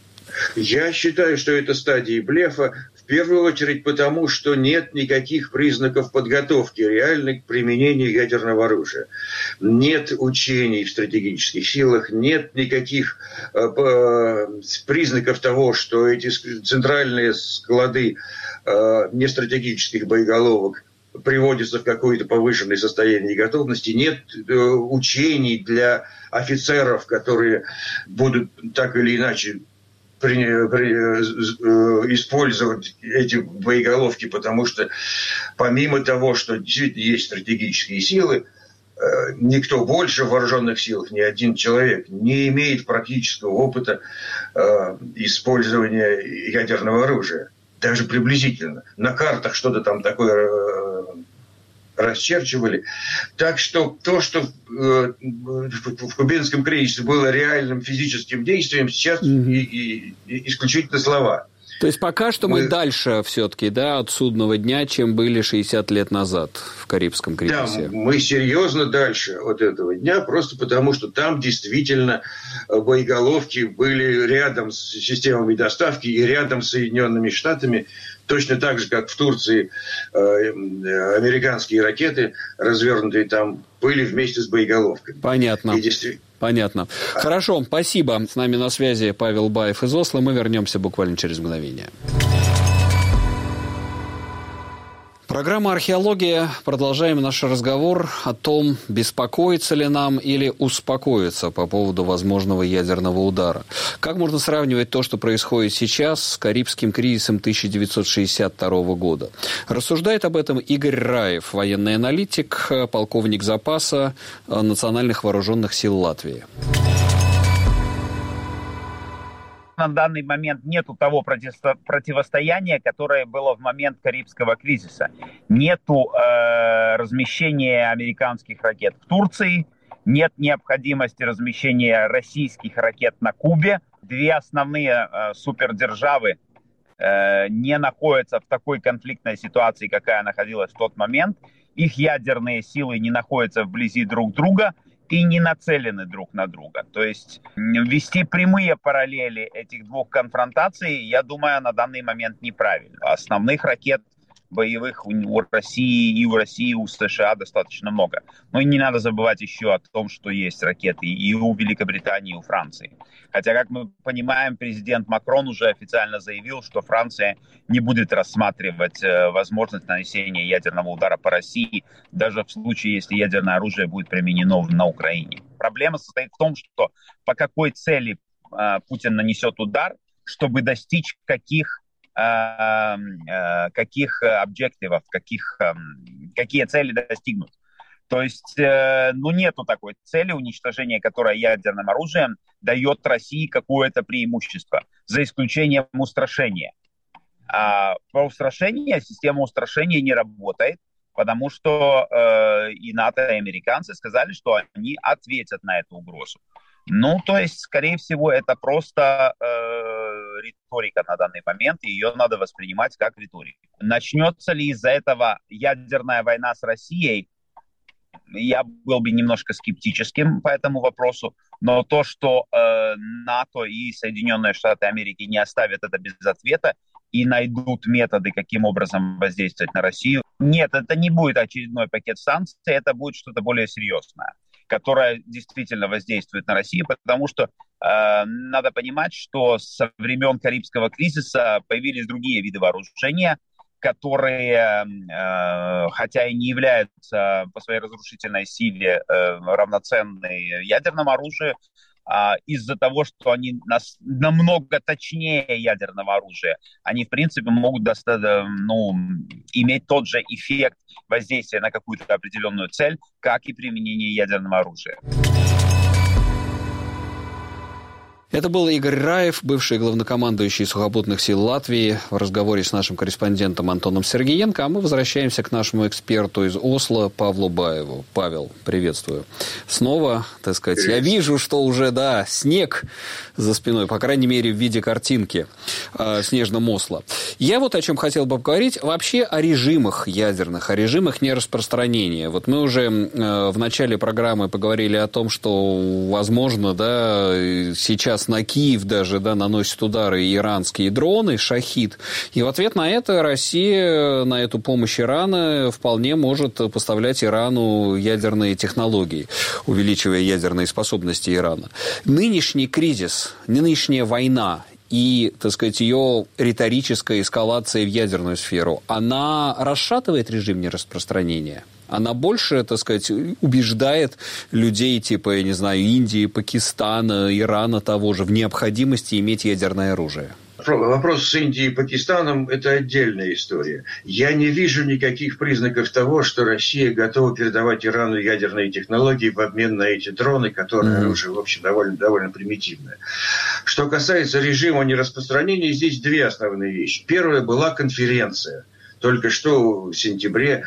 Я считаю, что это стадии блефа. В первую очередь потому, что нет никаких признаков подготовки реальной к применению ядерного оружия. Нет учений в стратегических силах, нет никаких э, признаков того, что эти центральные склады э, нестратегических боеголовок приводятся в какое-то повышенное состояние готовности. Нет э, учений для офицеров, которые будут так или иначе При, при, э, использовать эти боеголовки, потому что помимо того, что действительно есть стратегические силы, э, никто больше в вооруженных силах, ни один человек не имеет практического опыта э, использования ядерного оружия, даже приблизительно. На картах что-то там такое э, расчерчивали. Так что то, что э, в кубинском кризисе было реальным физическим действием, сейчас mm-hmm. и, и, и исключительно слова. То есть пока что мы, мы дальше все-таки, да, от судного дня, чем были шестьдесят лет назад в Карибском кризисе. Да, мы серьезно дальше от этого дня, просто потому что там действительно боеголовки были рядом с системами доставки и рядом с Соединенными Штатами, точно так же, как в Турции э, американские ракеты, развернутые там, были вместе с боеголовками. Понятно. И действительно... Понятно. Хорошо, спасибо. С нами на связи Павел Баев из Осло. Мы вернемся буквально через мгновение. Программа «Археология». Продолжаем наш разговор о том, беспокоиться ли нам или успокоиться по поводу возможного ядерного удара. Как можно сравнивать то, что происходит сейчас, с Карибским кризисом тысяча девятьсот шестьдесят второго года? Рассуждает об этом Игорь Раев, военный аналитик, полковник запаса Национальных вооруженных сил Латвии. На данный момент нету того противостояния, которое было в момент Карибского кризиса. Нету э, размещения американских ракет в Турции, нет необходимости размещения российских ракет на Кубе. Две основные э, супердержавы э, не находятся в такой конфликтной ситуации, какая находилась в тот момент. Их ядерные силы не находятся вблизи друг друга и не нацелены друг на друга. То есть ввести прямые параллели этих двух конфронтаций, я думаю, на данный момент неправильно. Основных ракет боевых у, у России и у России, и у США достаточно много. Но и не надо забывать еще о том, что есть ракеты и у Великобритании, и у Франции. Хотя, как мы понимаем, президент Макрон уже официально заявил, что Франция не будет рассматривать э, возможность нанесения ядерного удара по России, даже в случае, если ядерное оружие будет применено на Украине. Проблема состоит в том, что по какой цели э, Путин нанесет удар, чтобы достичь каких каких объективов, каких, какие цели достигнуть. То есть, ну, нету такой цели уничтожения, которая ядерным оружием дает России какое-то преимущество, за исключением устрашения. А по устрашению, система устрашения не работает, потому что э, и НАТО, и американцы сказали, что они ответят на эту угрозу. Ну, то есть, скорее всего, это просто э, риторика на данный момент, и ее надо воспринимать как риторику. Начнется ли из-за этого ядерная война с Россией? Я был бы немножко скептическим по этому вопросу, но то, что э, НАТО и Соединенные Штаты Америки не оставят это без ответа и найдут методы, каким образом воздействовать на Россию, нет, это не будет очередной пакет санкций, это будет что-то более серьезное, которая действительно воздействует на Россию, потому что э, надо понимать, что со времен Карибского кризиса появились другие виды вооружения, которые, э, хотя и не являются по своей разрушительной силе э, равноценны ядерному оружию, э, из-за того, что они нас, намного точнее ядерного оружия, они, в принципе, могут доста- ну, иметь тот же эффект воздействия на какую-то определенную цель, как и применение ядерного оружия. Это был Игорь Раев, бывший главнокомандующий сухопутных сил Латвии, в разговоре с нашим корреспондентом Антоном Сергеенко. А мы возвращаемся к нашему эксперту из Осло Павлу Баеву. Павел, приветствую. Снова, так сказать, я вижу, что уже, да, снег за спиной, по крайней мере, в виде картинки э, в снежном Осло. Я вот о чем хотел бы поговорить, вообще о режимах ядерных, о режимах нераспространения. Вот мы уже э, в начале программы поговорили о том, что, возможно, да, сейчас на Киев даже, да, наносят удары иранские дроны, «Шахид». И в ответ на это Россия, на эту помощь Ирана, вполне может поставлять Ирану ядерные технологии, увеличивая ядерные способности Ирана. Нынешний кризис, нынешняя война и, так сказать, ее риторическая эскалация в ядерную сферу, она расшатывает режим нераспространения? Она больше, так сказать, убеждает людей типа, я не знаю, Индии, Пакистана, Ирана того же в необходимости иметь ядерное оружие? Вопрос с Индией и Пакистаном – это отдельная история. Я не вижу никаких признаков того, что Россия готова передавать Ирану ядерные технологии в обмен на эти дроны, которые mm-hmm. оружие, в общем, довольно, довольно примитивное. Что касается режима нераспространения, здесь две основные вещи. Первая была конференция. Только что в сентябре,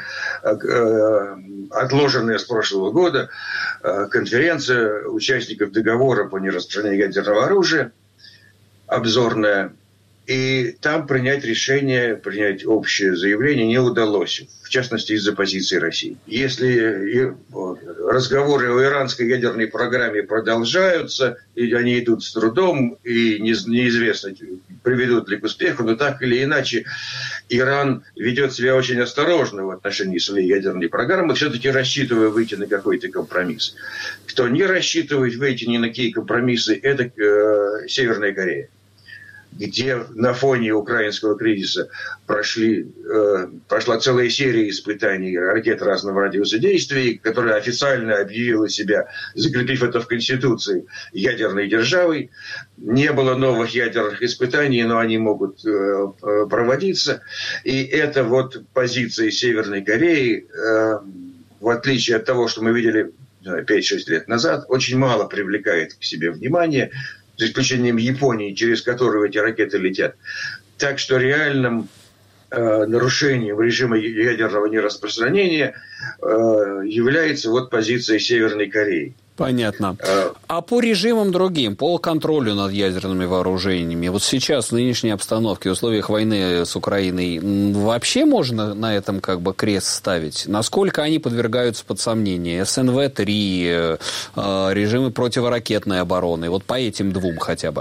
отложенная с прошлого года, конференция участников договора по нераспространению ядерного оружия, обзорная, и там принять решение, принять общее заявление не удалось, в частности из-за позиции России. Если разговоры о иранской ядерной программе продолжаются, и они идут с трудом, и неизвестно, приведут ли к успеху, но так или иначе Иран ведет себя очень осторожно в отношении своей ядерной программы, все-таки рассчитывая выйти на какой-то компромисс. Кто не рассчитывает выйти ни на какие компромиссы, это э, Северная Корея, где на фоне украинского кризиса прошли, э, прошла целая серия испытаний ракет разного радиуса действия, которая официально объявила себя, закрепив это в Конституции, ядерной державой. Не было новых ядерных испытаний, но они могут э, проводиться. И это вот позиция Северной Кореи, э, в отличие от того, что мы видели пять-шесть лет назад, очень мало привлекает к себе внимание, за исключением Японии, через которую эти ракеты летят. Так что реальным э, нарушением режима ядерного нераспространения э, является вот позиция Северной Кореи. Понятно. А по режимам другим, по контролю над ядерными вооружениями, вот сейчас, в нынешней обстановке, в условиях войны с Украиной, вообще можно на этом как бы крест ставить? Насколько они подвергаются под сомнение? эс эн вэ три, режимы противоракетной обороны, вот по этим двум хотя бы.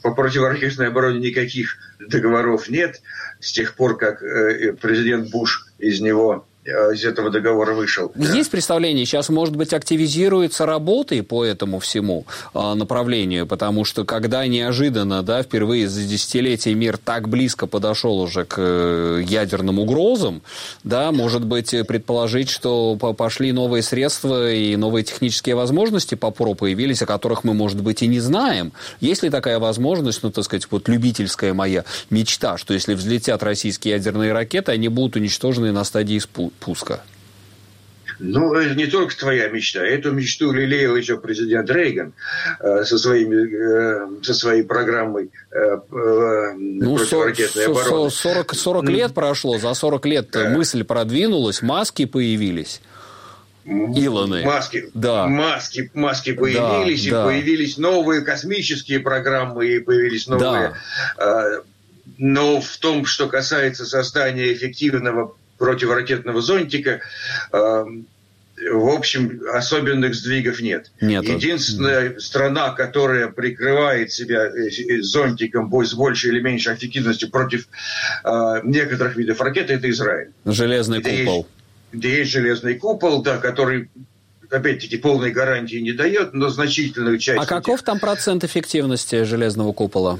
по противоракетной обороне никаких договоров нет с тех пор, как президент Буш из него из этого договора вышел. Есть представление, сейчас, может быть, активизируются работы по этому всему э, направлению, потому что когда неожиданно, да, впервые за десятилетия мир так близко подошел уже к э, ядерным угрозам, да, может быть, предположить, что пошли новые средства и новые технические возможности по ПРО появились, о которых мы, может быть, и не знаем. Есть ли такая возможность, ну, так сказать, вот любительская моя мечта, что если взлетят российские ядерные ракеты, они будут уничтожены на стадии спутника? Пуска. Ну, это не только твоя мечта. Эту мечту лелеял еще президент Рейган э, со, своими, э, со своей программой э, э, ну, противоракетной обороны. сорок, сорок лет прошло, за сорок лет мысль продвинулась, маски появились. Илоны. Маски, да. маски, маски появились, да, и да. появились новые космические программы, и появились новые. Да. Э, но в том, что касается создания эффективного противоракетного зонтика, э, в общем, особенных сдвигов нет. Нету. Единственная mm. страна, которая прикрывает себя зонтиком с большей или меньшей эффективностью против э, некоторых видов ракет, это Израиль. Железный где купол. Есть, где есть железный купол, да, который, опять-таки, полной гарантии не дает, но значительную часть... А каков там процент эффективности железного купола?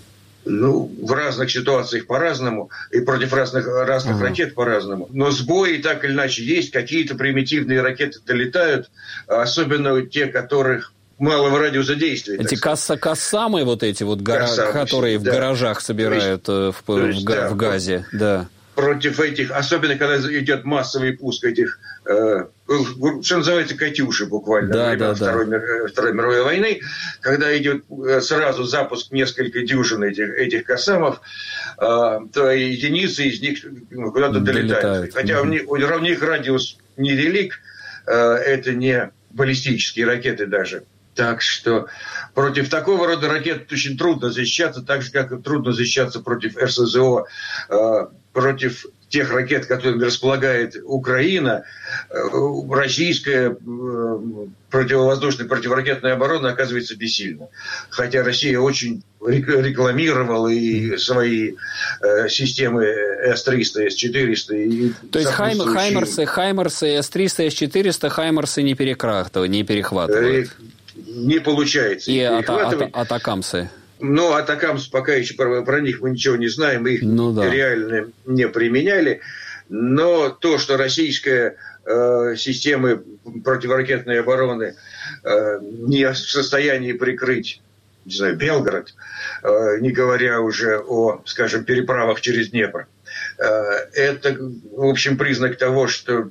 Ну, в разных ситуациях по-разному, и против разных, разных uh-huh. ракет по-разному. Но сбои так или иначе есть, какие-то примитивные ракеты долетают, особенно те, которых малого радиуса действия. Эти касса, кассамы вот эти вот, гора, которые да. в гаражах собирают есть, в, в, есть, в, да, в газе, да. Против этих, особенно когда идет массовый пуск этих, э, что называется, «катюши» буквально, да, да, Второй, да. Второй мировой войны, когда идет сразу запуск нескольких дюжин этих, этих «кассамов», э, то единицы из них куда-то долетают. долетают. Хотя mm-hmm. у, них, у них радиус невелик, э, это не баллистические ракеты даже. Так что против такого рода ракет очень трудно защищаться, так же, как и трудно защищаться против эр эс зэ о, э, против тех ракет, которыми располагает Украина. Э, российская э, противовоздушная противоракетная оборона оказывается бессильна. Хотя Россия очень рекламировала и свои э, системы эс триста, эс четыреста. И То есть сопутствующие... Хаймерсы, Хаймерсы, эс триста, эс четыреста, Хаймерсы не перехватывают, не перехватывают. Не получается. И атакамсы. Ну, атакамсы пока еще про, про них мы ничего не знаем, мы их ну, да. реально не применяли. Но то, что российская э, система противоракетной обороны э, не в состоянии прикрыть, не знаю, Белгород, э, не говоря уже о, скажем, переправах через Днепр, э, это, в общем, признак того, что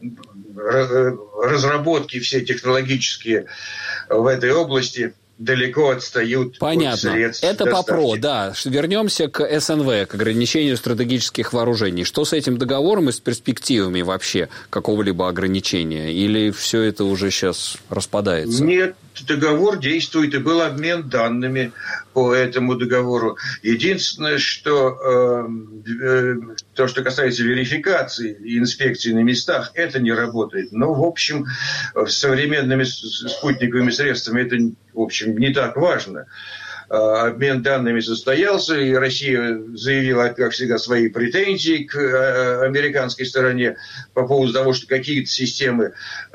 разработки все технологические в этой области далеко отстают Понятно. от средств Это доставки. по ПРО, да. Вернемся к эс эн вэ, к ограничению стратегических вооружений. Что с этим договором и с перспективами вообще какого-либо ограничения? Или все это уже сейчас распадается? Нет, договор действует, и был обмен данными по этому договору. Единственное, что э, э, то, что касается верификации и инспекции на местах, это не работает. Но, в общем, с современными спутниковыми средствами это, в общем, не так важно. Обмен данными состоялся, и Россия заявила, как всегда, свои претензии к американской стороне по поводу того, что какие-то системы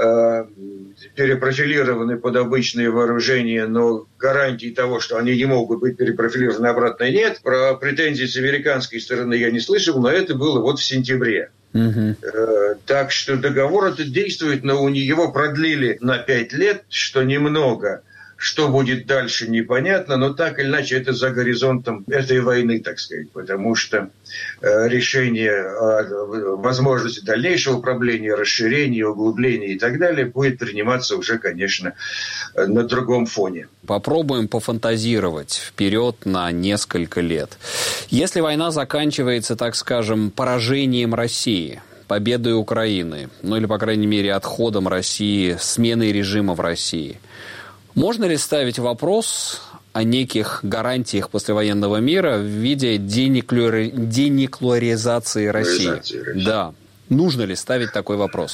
перепрофилированы под обычные вооружения, но гарантий того, что они не могут быть перепрофилированы обратно, нет. Про претензии с американской стороны я не слышал, но это было вот в сентябре. Угу. Так что договор этот действует, но его продлили на пять лет, что немного. Что будет дальше, непонятно, но так или иначе это за горизонтом этой войны, так сказать, потому что э, решение о возможности дальнейшего управления, расширения, углубления и так далее будет приниматься уже, конечно, на другом фоне. Попробуем пофантазировать вперед на несколько лет. Если война заканчивается, так скажем, поражением России, победой Украины, ну или, по крайней мере, отходом России, сменой режима в России, можно ли ставить вопрос о неких гарантиях послевоенного мира в виде денуклеаризации России? России? Да. Нужно ли ставить такой вопрос?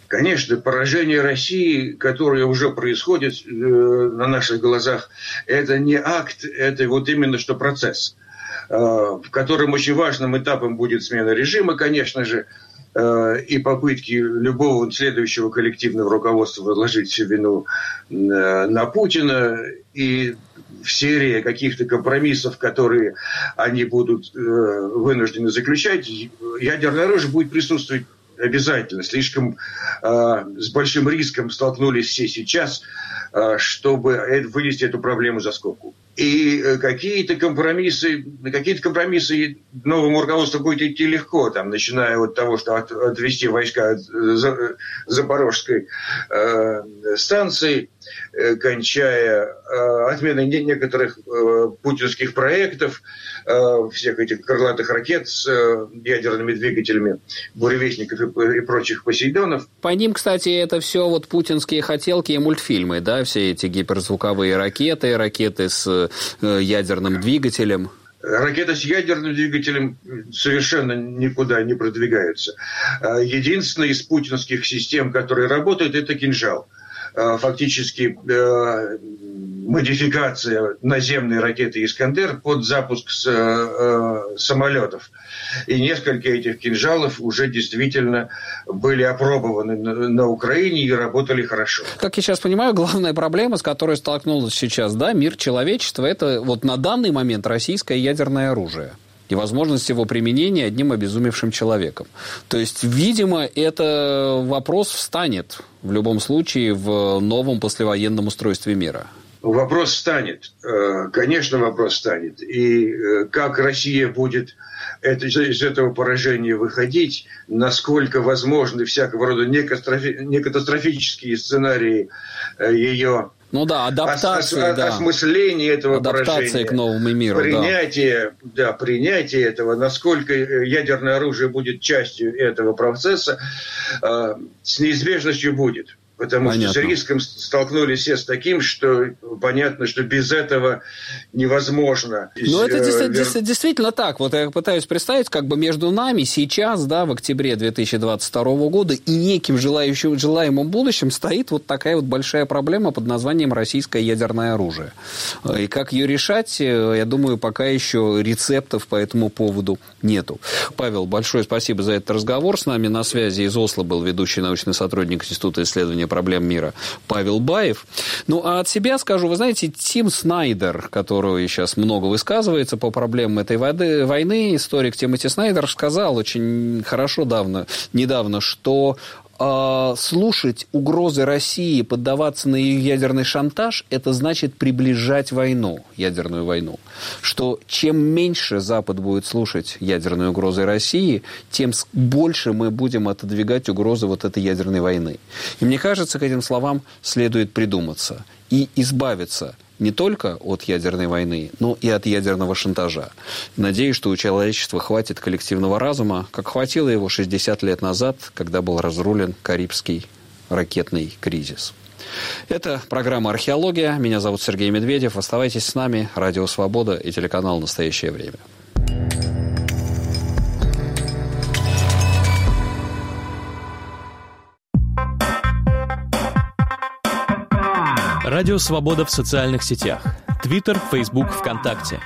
Конечно, поражение России, которое уже происходит э, на наших глазах, это не акт, это вот именно что процесс, э, в котором очень важным этапом будет смена режима, конечно же, э, и попытки любого следующего коллективного руководства возложить всю вину э, на Путина, и серия каких-то компромиссов, которые они будут э, вынуждены заключать, ядерное оружие будет присутствовать обязательно. Слишком э, с большим риском столкнулись все сейчас, э, чтобы вынести эту проблему за скобку. И э, какие-то компромиссы, какие-то компромиссы новому руководству будет идти легко, там, начиная от того, что от, отвести войска от э, Запорожской э, станции, э, кончая э, отменой некоторых э, путинских проектов, э, всех этих крылатых ракет с э, ядерными двигателями, буревестников и, и прочих Посейдонов. По ним, кстати, это все вот путинские хотелки и мультфильмы, да, все эти гиперзвуковые ракеты, ракеты с э, ядерным двигателем. Ракеты с ядерным двигателем совершенно никуда не продвигаются. Единственная из путинских систем, которая работает, это «Кинжал». Фактически модификация наземной ракеты «Искандер» под запуск с, э, самолетов. И несколько этих «Кинжалов» уже действительно были опробованы на, на Украине и работали хорошо. Как я сейчас понимаю, главная проблема, с которой столкнулась сейчас, да, мир человечества, это вот на данный момент российское ядерное оружие и возможность его применения одним обезумевшим человеком. То есть, видимо, это вопрос встанет в любом случае в новом послевоенном устройстве мира. Вопрос встанет. Конечно, вопрос встанет. И как Россия будет это, из этого поражения выходить, насколько возможны всякого рода некатастрофические сценарии ее... Ну да, адаптация, ос- ос- да. осмысление этого адаптация поражения. К новому миру, принятие, да. да, принятие этого, насколько ядерное оружие будет частью этого процесса, э, с неизбежностью будет. Потому Понятно. Что с риском столкнулись все с таким, что понятно, что без этого невозможно. Ну, это действительно, действительно так. Вот я пытаюсь представить, как бы между нами сейчас, да, в октябре две тысячи двадцать второго года и неким желающим, желаемым будущим стоит вот такая вот большая проблема под названием российское ядерное оружие. И как ее решать, я думаю, пока еще рецептов по этому поводу нету. Павел, большое спасибо за этот разговор. С нами на связи из Осло был ведущий научный сотрудник Института исследования проблем мира Павел Баев. Ну, а от себя скажу, вы знаете, Тим Снайдер, который сейчас много высказывается по проблемам этой войны, историк Тимоти Снайдер сказал очень хорошо давно, недавно, что э, слушать угрозы России, поддаваться на ее ядерный шантаж, это значит приближать войну, ядерную войну. Что чем меньше Запад будет слушать ядерные угрозы России, тем больше мы будем отодвигать угрозы вот этой ядерной войны. И мне кажется, к этим словам следует придуматься и избавиться не только от ядерной войны, но и от ядерного шантажа. Надеюсь, что у человечества хватит коллективного разума, как хватило его шестьдесят лет назад, когда был разрулен Карибский ракетный кризис. Это программа «Археология». Меня зовут Сергей Медведев. Оставайтесь с нами. Радио «Свобода» и телеканал «Настоящее время». Радио «Свобода» в социальных сетях. Твиттер, Фейсбук, ВКонтакте.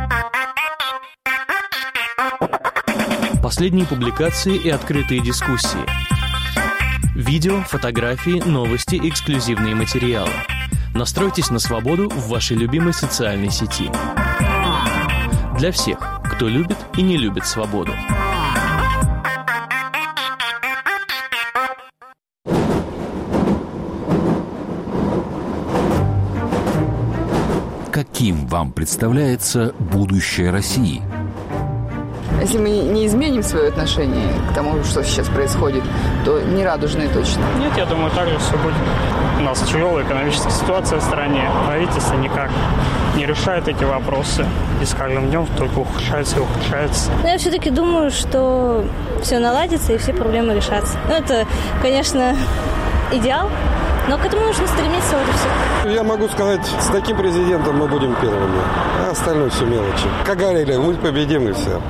Последние публикации и открытые дискуссии. Видео, фотографии, новости, эксклюзивные материалы. Настройтесь на свободу в вашей любимой социальной сети. Для всех, кто любит и не любит свободу. Каким вам представляется будущее России? Если мы не изменим свое отношение к тому, что сейчас происходит, то не радужные точно. Нет, я думаю, так же все будет. У нас тяжелая экономическая ситуация в стране. Правительство никак не решает эти вопросы. И с каждым днем только ухудшается и ухудшается. Но я все-таки думаю, что все наладится и все проблемы решатся. Ну, это, конечно, идеал. Но к этому нужно стремиться, вот и все. Я могу сказать, с таким президентом мы будем первыми. А остальное все мелочи. Как говорили, мы победим и все.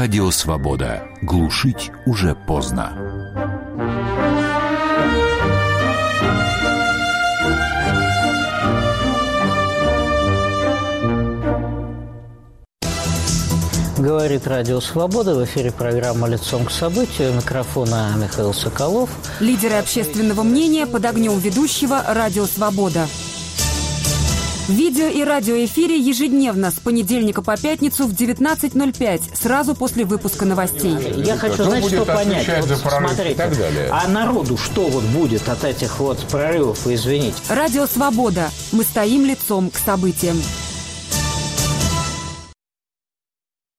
Радио «Свобода». Глушить уже поздно. Говорит Радио «Свобода». В эфире программа «Лицом к событию». У микрофона Михаил Соколов. Лидеры общественного мнения под огнем ведущего «Радио «Свобода». В видео- и радиоэфире ежедневно с понедельника по пятницу в девятнадцать ноль пять, сразу после выпуска новостей. Я хочу, знаете, что понять. Вот, смотрите, и так далее. А народу что вот будет от этих вот прорывов, извините? «Радио «Свобода». Мы стоим лицом к событиям.